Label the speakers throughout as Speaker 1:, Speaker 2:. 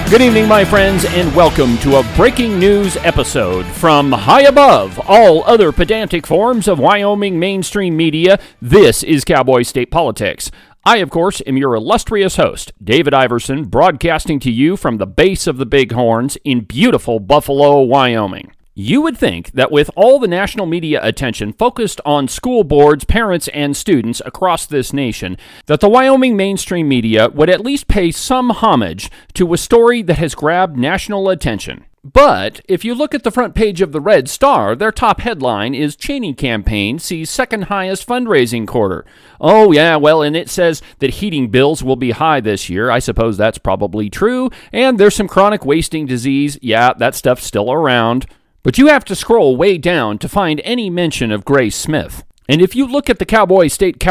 Speaker 1: Good evening, my friends, and welcome to a breaking news episode from high above all other pedantic forms of Wyoming mainstream media. This is Cowboy State Politics. I, of course, am your illustrious host, David Iverson, broadcasting to you from the base of the Bighorns in beautiful Buffalo, Wyoming. You would think that with all the national media attention focused on school boards, parents, and students across this nation, that the Wyoming mainstream media would at least pay some homage to a story that has grabbed national attention. But if you look at the front page of the Red Star, their top headline is Cheney campaign sees second highest fundraising quarter. Oh yeah, well, and it says that heating bills will be high this year. I suppose that's probably true. And there's some chronic wasting disease. Yeah, that stuff's still around. But you have to scroll way down to find any mention of Grace Smith. And if you look at the Cowboy State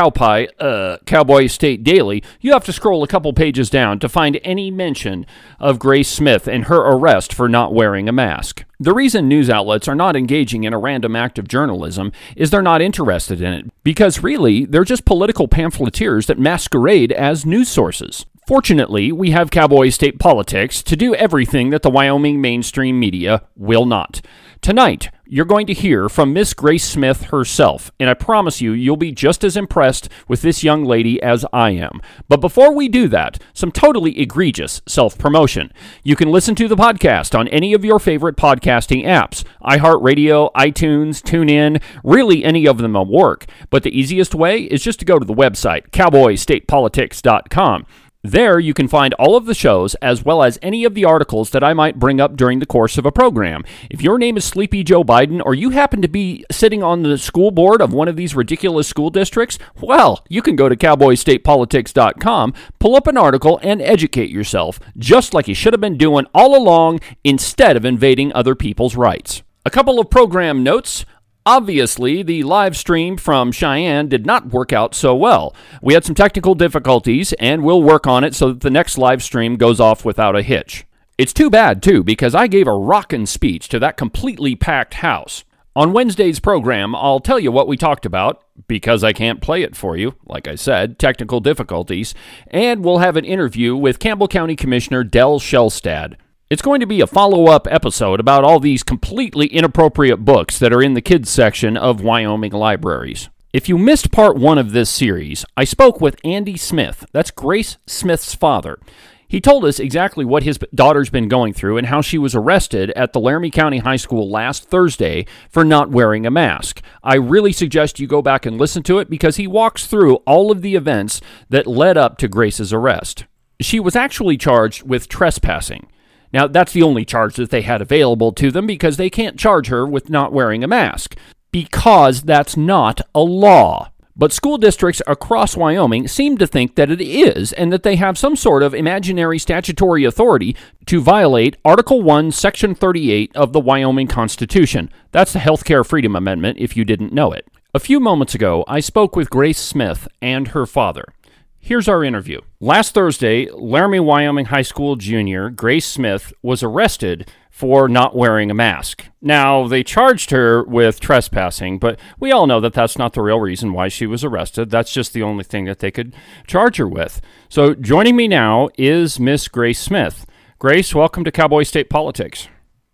Speaker 1: Cowboy State Daily, you have to scroll a couple pages down to find any mention of Grace Smith and her arrest for not wearing a mask. The reason news outlets are not engaging in a random act of journalism is they're not interested in it, because really, they're just political pamphleteers that masquerade as news sources. Fortunately, we have Cowboy State Politics to do everything that the Wyoming mainstream media will not. Tonight, you're going to hear from Miss Grace Smith herself, and I promise you, you'll be just as impressed with this young lady as I am. But before we do that, some totally egregious self-promotion. You can listen to the podcast on any of your favorite podcasting apps, iHeartRadio, iTunes, TuneIn, really any of them will work. But the easiest way is just to go to the website, cowboystatepolitics.com. There you can find all of the shows as well as any of the articles that I might bring up during the course of a program. If your name is Sleepy Joe Biden or you happen to be sitting on the school board of one of these ridiculous school districts, well, you can go to cowboystatepolitics.com, pull up an article, and educate yourself, just like you should have been doing all along instead of invading other people's rights. A couple of program notes. Obviously, the live stream from Cheyenne did not work out so well. We had some technical difficulties, and we'll work on it so that the next live stream goes off without a hitch. It's too bad, too, because I gave a rockin' speech to that completely packed house. On Wednesday's program, I'll tell you what we talked about, because I can't play it for you, like I said, technical difficulties, and we'll have an interview with Campbell County Commissioner Del Shelstad. It's going to be a follow-up episode about all these completely inappropriate books that are in the kids section of Wyoming libraries. If you missed part one of this series, I spoke with Andy Smith. That's Grace Smith's father. He told us exactly what his daughter's been going through and how she was arrested at the Laramie County High School last Thursday for not wearing a mask. I really suggest you go back and listen to it because he walks through all of the events that led up to Grace's arrest. She was actually charged with trespassing. Now, that's the only charge that they had available to them because they can't charge her with not wearing a mask, because that's not a law. But school districts across Wyoming seem to think that it is, and that they have some sort of imaginary statutory authority to violate Article 1, Section 38 of the Wyoming Constitution. That's the Healthcare Freedom Amendment, if you didn't know it. A few moments ago, I spoke with Grace Smith and her father. Here's our interview. Last Thursday, Laramie, Wyoming High School junior Grace Smith was arrested for not wearing a mask. Now, they charged her with trespassing, but we all know that that's not the real reason why she was arrested. That's just the only thing that they could charge her with. So joining me now is Miss Grace Smith. Grace, welcome to Cowboy State Politics.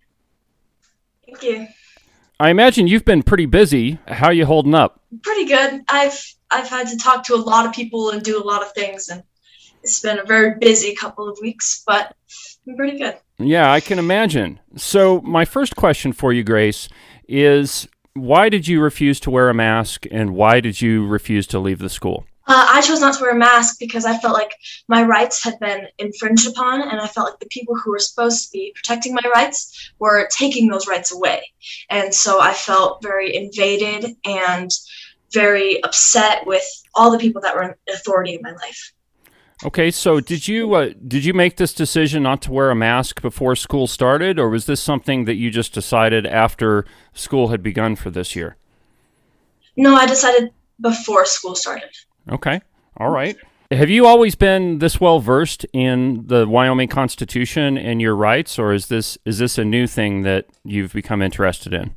Speaker 2: Thank you.
Speaker 1: I imagine you've been pretty busy. How are you holding up?
Speaker 2: Pretty good. I've had to talk to a lot of people and do a lot of things, and it's been a very busy couple of weeks, but I'm pretty good.
Speaker 1: Yeah, I can imagine. So my first question for you, Grace, is why did you refuse to wear a mask, and why did you refuse to leave the school?
Speaker 2: I chose not to wear a mask because I felt like my rights had been infringed upon, and I felt like the people who were supposed to be protecting my rights were taking those rights away. And so I felt very invaded and very upset with all the people that were in authority in my life.
Speaker 1: Okay, so did you make this decision not to wear a mask before school started, or was this something that you just decided after school had begun for this year?
Speaker 2: No, I decided before school started.
Speaker 1: Okay, all right. Have you always been this well versed in the Wyoming Constitution and your rights, or is this a new thing that you've become interested in?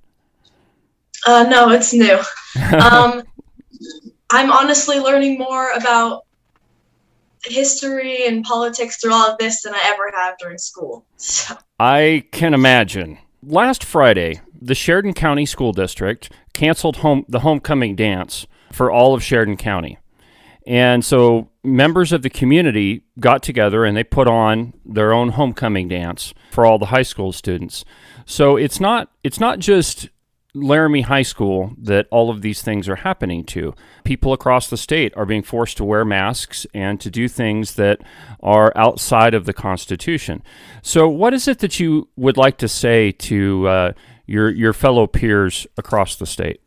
Speaker 2: No, it's new. I'm honestly learning more about history and politics through all of this than I ever have during school. So.
Speaker 1: I can imagine. Last Friday, the Sheridan County School District canceled the homecoming dance for all of Sheridan County. And so members of the community got together and they put on their own homecoming dance for all the high school students. So it's not just Laramie High School that all of these things are happening to. People across the state are being forced to wear masks and to do things that are outside of the Constitution. So what is it that you would like to say to your fellow peers across the state?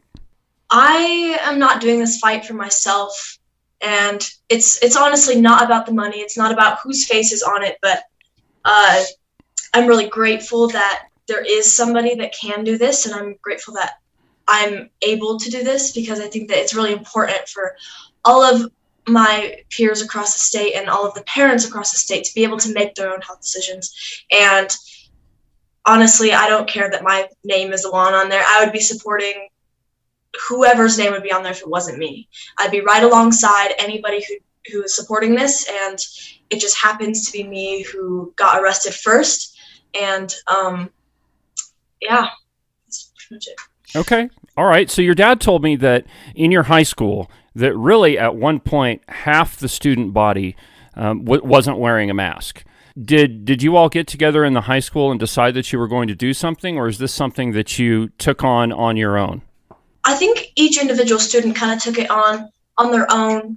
Speaker 2: I am not doing this fight for myself, and it's honestly not about the money. It's not about whose face is on it, but I'm really grateful that there is somebody that can do this, and I'm grateful that I'm able to do this, because I think that it's really important for all of my peers across the state and all of the parents across the state to be able to make their own health decisions. And honestly, I don't care that my name is the one on there. I would be supporting whoever's name would be on there if it wasn't me. I'd be right alongside anybody who is supporting this, and it just happens to be me who got arrested first. And yeah, that's pretty much it.
Speaker 1: Okay. All right. So your dad told me that in your high school, that really at one point, half the student body wasn't wearing a mask. Did you all get together in the high school and decide that you were going to do something, or is this something that you took on your own?
Speaker 2: I think each individual student kind of took it on their own.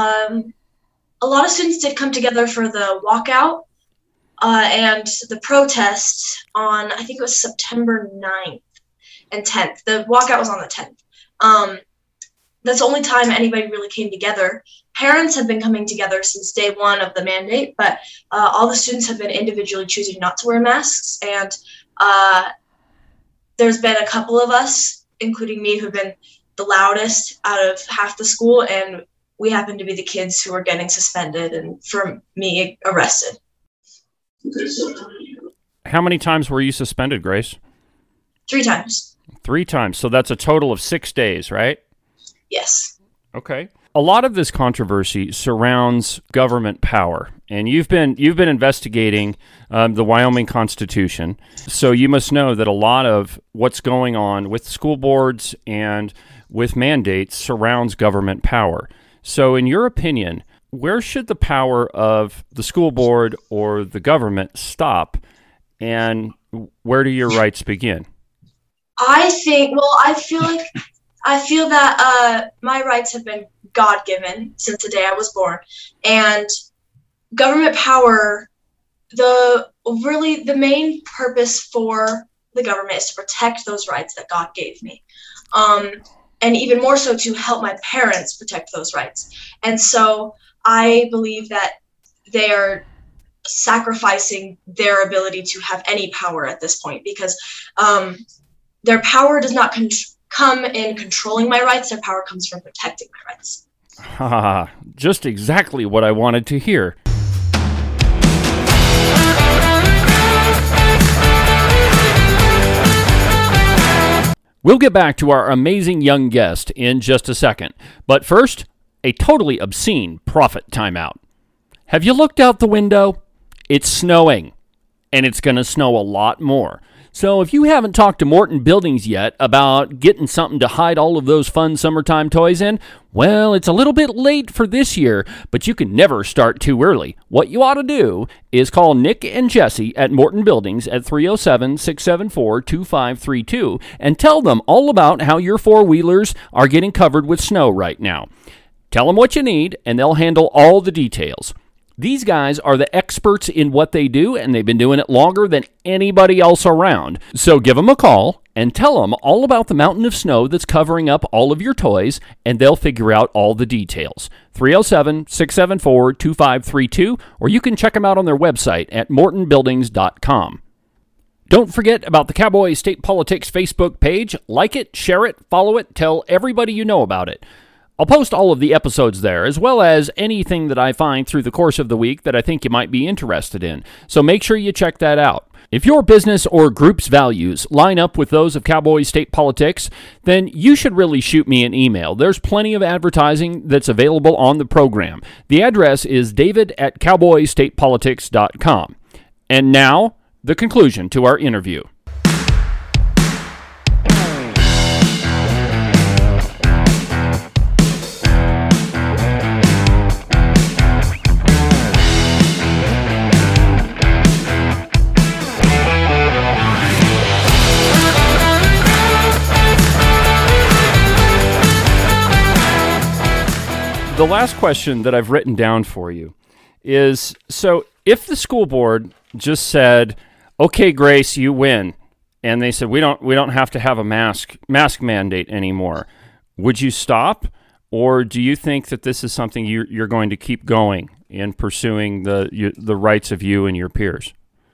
Speaker 2: A lot of students did come together for the walkout and the protest on, I think it was September 9th and 10th. The walkout was on the 10th. That's the only time anybody really came together. Parents have been coming together since day one of the mandate, but all the students have been individually choosing not to wear masks. And there's been a couple of us, including me, who've been the loudest out of half the school, and we happen to be the kids who are getting suspended and, for me, arrested.
Speaker 1: How many times were you suspended, Grace?
Speaker 2: 3 times.
Speaker 1: 3 times. So that's a total of 6 days, right?
Speaker 2: Yes.
Speaker 1: Okay. A lot of this controversy surrounds government power, and you've been investigating the Wyoming Constitution, so you must know that a lot of what's going on with school boards and with mandates surrounds government power. So in your opinion, where should the power of the school board or the government stop, and where do your rights begin?
Speaker 2: I feel that my rights have been God-given since the day I was born, and government power, the main purpose for the government is to protect those rights that God gave me, and even more so to help my parents protect those rights. And so I believe that they are sacrificing their ability to have any power at this point, because their power does not come in controlling my rights. Their power comes from protecting my rights.
Speaker 1: Just exactly what I wanted to hear. We'll get back to our amazing young guest in just a second. But first, a totally obscene profit timeout. Have you looked out the window? It's snowing, and it's going to snow a lot more. So if you haven't talked to Morton Buildings yet about getting something to hide all of those fun summertime toys in, well, it's a little bit late for this year, but you can never start too early. What you ought to do is call Nick and Jesse at Morton Buildings at 307-674-2532 and tell them all about how your four-wheelers are getting covered with snow right now. Tell them what you need, and they'll handle all the details. These guys are the experts in what they do, and they've been doing it longer than anybody else around. So give them a call and tell them all about the mountain of snow that's covering up all of your toys, and they'll figure out all the details. 307-674-2532, or you can check them out on their website at mortonbuildings.com. Don't forget about the Cowboy State Politics Facebook page. Like it, share it, follow it, tell everybody you know about it. I'll post all of the episodes there, as well as anything that I find through the course of the week that I think you might be interested in. So make sure you check that out. If your business or group's values line up with those of Cowboy State Politics, then you should really shoot me an email. There's plenty of advertising that's available on the program. The address is david@cowboystatepolitics.com. And now, the conclusion to our interview. The last question that I've written down for you is, so if the school board just said, okay, Grace, you win, and they said we don't have to have a mask mandate anymore, would you stop? Or do you think that this is something you're going to keep going in pursuing the rights of you and your peers?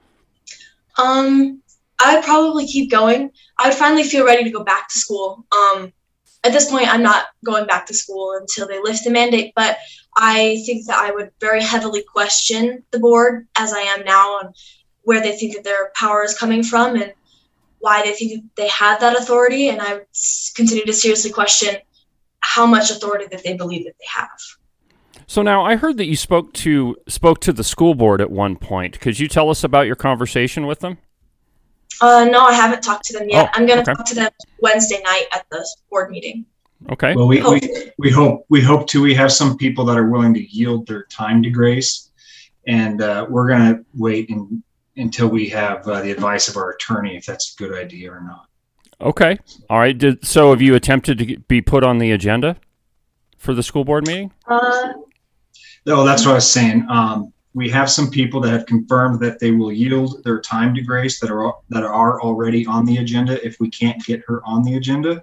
Speaker 2: I'd probably keep going. I would finally feel ready to go back to school. At this point, I'm not going back to school until they lift the mandate, but I think that I would very heavily question the board, as I am now, on where they think that their power is coming from and why they think that they have that authority. And I would continue to seriously question how much authority that they believe that they have.
Speaker 1: So now I heard that you spoke to the school board at one point. Could you tell us about your conversation with them?
Speaker 2: No, I haven't talked to them yet.
Speaker 1: Oh,
Speaker 2: I'm going to
Speaker 1: okay.
Speaker 2: talk to them Wednesday night at the board meeting.
Speaker 1: Okay.
Speaker 3: Well, we hope to. We have some people that are willing to yield their time to Grace, and we're going to wait until we have the advice of our attorney if that's a good idea or not.
Speaker 1: Okay. All right. So have you attempted to be put on the agenda for the school board meeting?
Speaker 3: No, that's what I was saying. We have some people that have confirmed that they will yield their time to Grace that are already on the agenda if we can't get her on the agenda.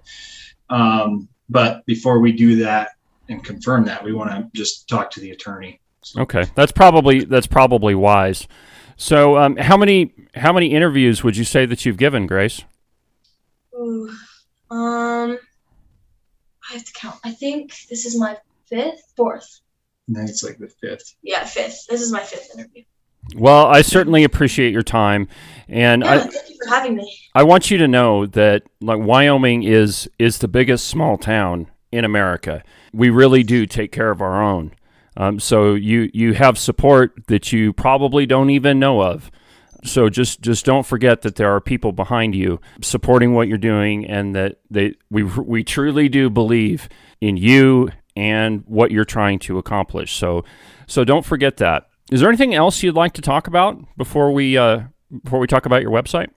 Speaker 3: But before we do that and confirm that, we want to just talk to the attorney. So.
Speaker 1: Okay, that's probably wise. So, how many interviews would you say that you've given, Grace?
Speaker 2: Ooh, I have to count. I think this is my fourth.
Speaker 3: I think it's like the fifth.
Speaker 2: Yeah, fifth. This is my fifth interview.
Speaker 1: Well, I certainly appreciate your time, and
Speaker 2: thank you for having me.
Speaker 1: I want you to know that Wyoming is the biggest small town in America. We really do take care of our own. So you have support that you probably don't even know of. So just don't forget that there are people behind you supporting what you're doing, and that we truly do believe in you and what you're trying to accomplish. So don't forget that. Is there anything else you'd like to talk about before we talk about your website?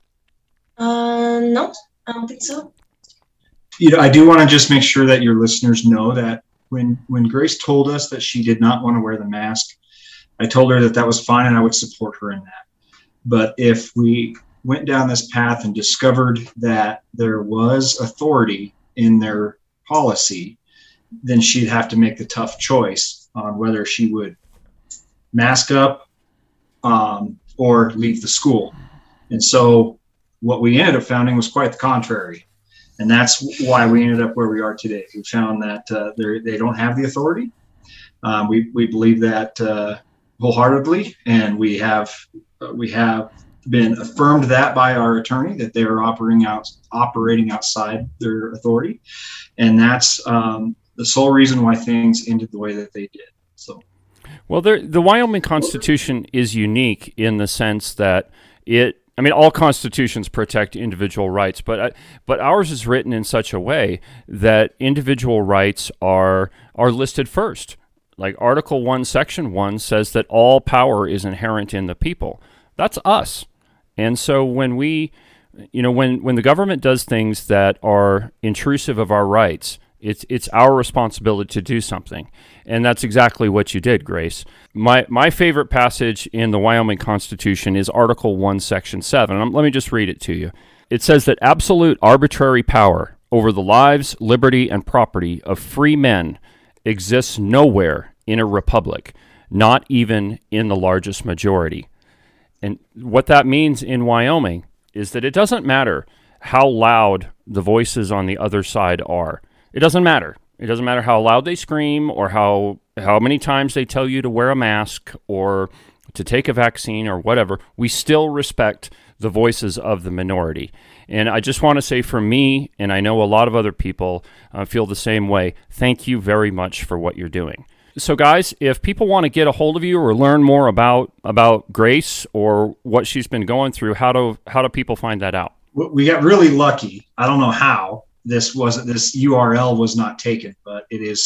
Speaker 2: No, I don't think so.
Speaker 3: I do want to just make sure that your listeners know that when Grace told us that she did not want to wear the mask, I told her that was fine and I would support her in that. But if we went down this path and discovered that there was authority in their policy, then she'd have to make the tough choice on whether she would mask up or leave the school. And so what we ended up finding was quite the contrary. And that's why we ended up where we are today. We found that they don't have the authority. We believe that wholeheartedly, and we have been affirmed that by our attorney that they are operating outside their authority. And that's the sole reason why things ended the way that they did. So.
Speaker 1: Well, the Wyoming Constitution is unique in the sense that all constitutions protect individual rights, but ours is written in such a way that individual rights are listed first. Like Article 1, Section 1 says that all power is inherent in the people. That's us. And so when when the government does things that are intrusive of our rights, it's our responsibility to do something. And that's exactly what you did, Grace. My favorite passage in the Wyoming Constitution is Article 1, Section 7. Let me just read it to you. It says that absolute arbitrary power over the lives, liberty, and property of free men exists nowhere in a republic, not even in the largest majority. And what that means in Wyoming is that it doesn't matter how loud the voices on the other side are. It doesn't matter. It doesn't matter how loud they scream or how many times they tell you to wear a mask or to take a vaccine or whatever, we still respect the voices of the minority. And I just want to say, for me, and I know a lot of other people feel the same way, thank you very much for what you're doing. So guys, if people want to get a hold of you or learn more about Grace or what she's been going through, how do people find that out?
Speaker 3: We got really lucky. I don't know how this URL was not taken, but it is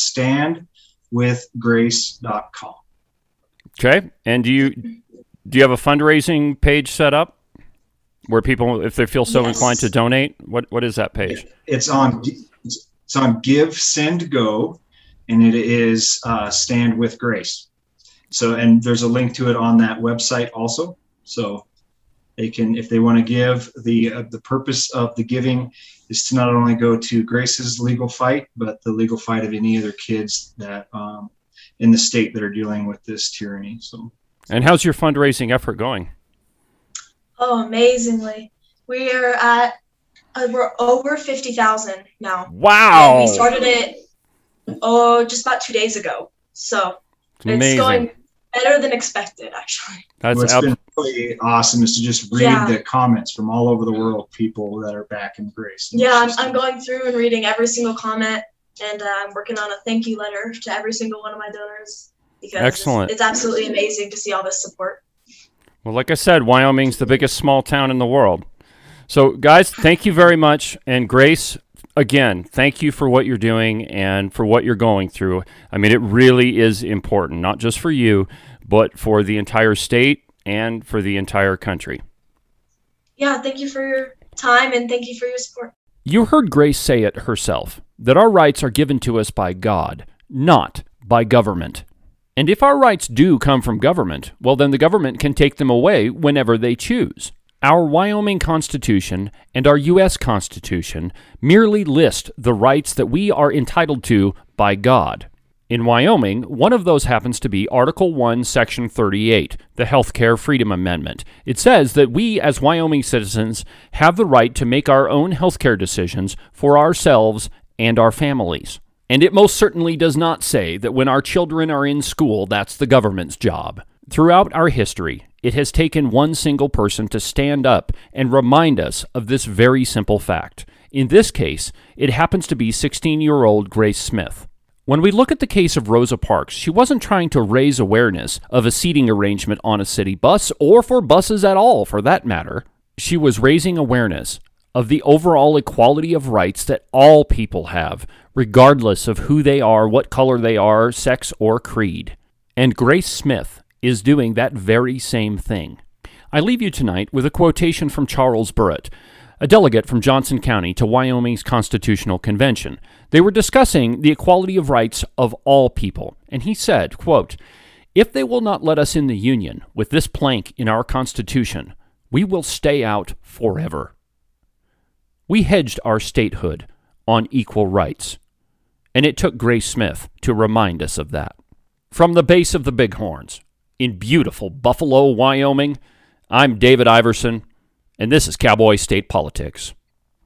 Speaker 3: standwithgrace.com.
Speaker 1: Okay. And do you have a fundraising page set up where people, if they feel so inclined to donate, what is that page?
Speaker 3: It's on Give, Send, Go, and it is Stand with Grace. So, and there's a link to it on that website also. So they can, if they want to give, the purpose of the giving is to not only go to Grace's legal fight, but the legal fight of any other kids that in the state that are dealing with this tyranny. So,
Speaker 1: and how's your fundraising effort going?
Speaker 2: Oh, amazingly! We're over 50,000 now.
Speaker 1: Wow!
Speaker 2: And we started it just about 2 days ago. So it's going better than expected, actually.
Speaker 3: What's been really awesome is to just read the comments from all over the world, people that are back in Grace.
Speaker 2: Yeah, I'm going through and reading every single comment, and I'm working on a thank you letter to every single one of my donors, because it's absolutely amazing to see all this support.
Speaker 1: Well, like I said, Wyoming's the biggest small town in the world. So, guys, thank you very much. And Grace, again, thank you for what you're doing and for what you're going through. I mean, it really is important, not just for you, but for the entire state and for the entire country.
Speaker 2: Yeah, thank you for your time and thank you for your support.
Speaker 1: You heard Grace say it herself, that our rights are given to us by God, not by government. And if our rights do come from government, well, then the government can take them away whenever they choose. Our Wyoming Constitution and our U.S. Constitution merely list the rights that we are entitled to by God. In Wyoming, one of those happens to be Article 1, Section 38, the Healthcare Freedom Amendment. It says that we, as Wyoming citizens, have the right to make our own healthcare decisions for ourselves and our families. And it most certainly does not say that when our children are in school, that's the government's job. Throughout our history, it has taken one single person to stand up and remind us of this very simple fact. In this case, it happens to be 16-year-old Grace Smith. When we look at the case of Rosa Parks, she wasn't trying to raise awareness of a seating arrangement on a city bus, or for buses at all, for that matter. She was raising awareness of the overall equality of rights that all people have, regardless of who they are, what color they are, sex, or creed. And Grace Smith is doing that very same thing. I leave you tonight with a quotation from Charles Burritt, a delegate from Johnson County to Wyoming's Constitutional Convention. They were discussing the equality of rights of all people, and he said, quote, "If they will not let us in the Union with this plank in our Constitution, we will stay out forever." We hedged our statehood on equal rights, and it took Grace Smith to remind us of that. From the base of the Bighorns, in beautiful Buffalo, Wyoming, I'm David Iverson, and this is Cowboy State Politics.